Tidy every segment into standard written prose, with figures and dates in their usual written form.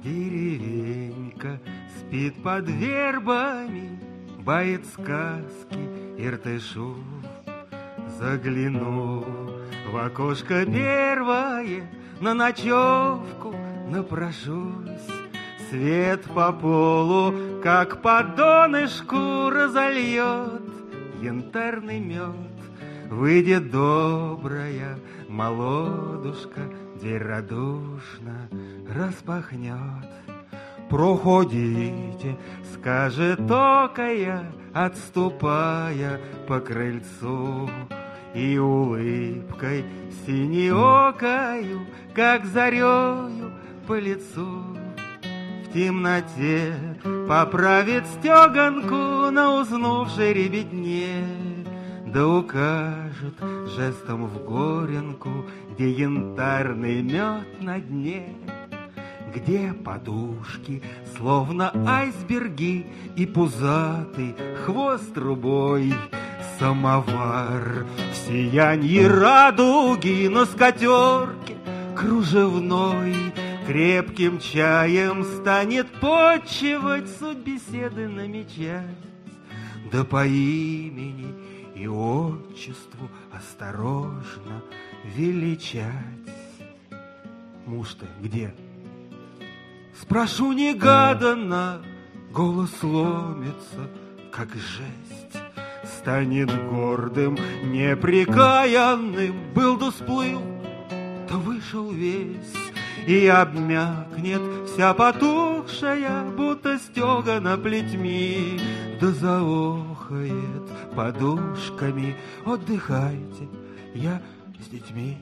Деревенька спит под вербами, бает сказки Иртышу. Загляну в окошко первое, на ночевку напрошусь. Свет по полу, как по донышку, разольет янтарный мед. Выйдет добрая молодушка, дверь радушно распахнет. «Проходите», — скажет токая, отступая по крыльцу, и улыбкой синеокою, как зарею, по лицу. В темноте поправит стеганку на уснувшей ребятне, да укажет жестом в горенку, где янтарный мед на дне, где подушки, словно айсберги, и пузатый хвост трубой. Самовар в сиянье радуги на скатерке кружевной крепким чаем станет почивать, суть беседы намечать, да по имени и отчеству осторожно величать. Муж-то где? Спрошу негаданно, голос ломится, как жесть. Станет гордым, непрекаянным, был да сплыл, да вышел весь, и обмякнет вся потухшая, будто стегана плетьми, да заохает подушками. Отдыхайте, я с детьми.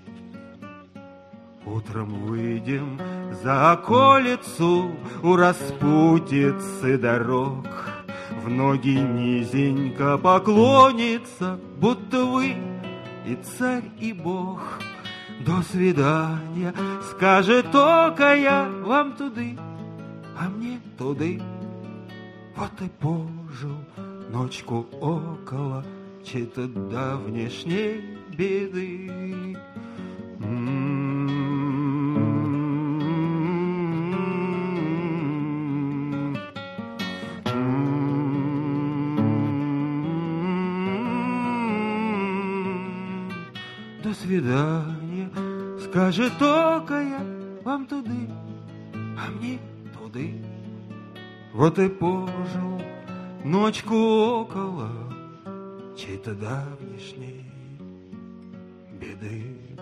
Утром выйдем за околицу, у распутицы дорог. В ноги низенько поклонится, будто вы и царь, и бог. До свидания, скажет токая, вам туды, а мне туды. Вот и пожил ночку около чьей-то давнешней беды. До свидания, скажет токая, вам туды, а мне туды. Вот и пожил ночку около чьей-то давнешней беды.